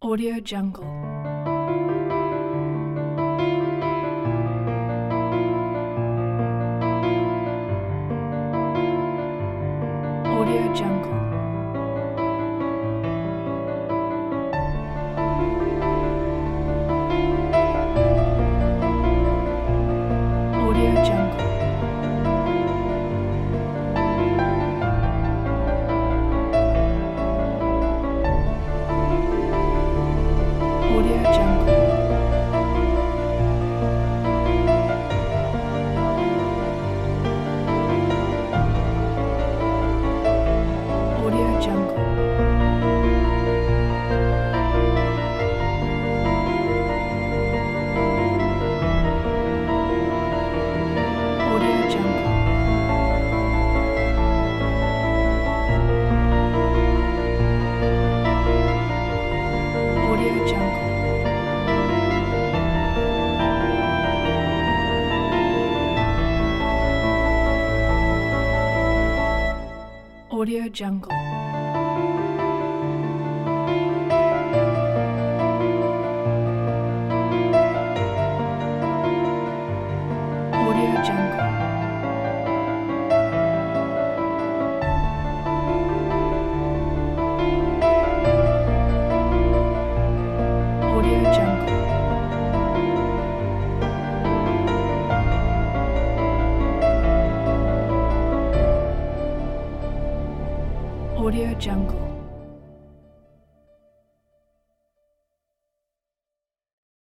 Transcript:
Audio Jungle. Audio Jungle. Audio Jungle. Audio Jungle. Audio Jungle. Audio Jungle. Audio Jungle. Audio Jungle. Audio Jungle. Audio Jungle. Audio Jungle.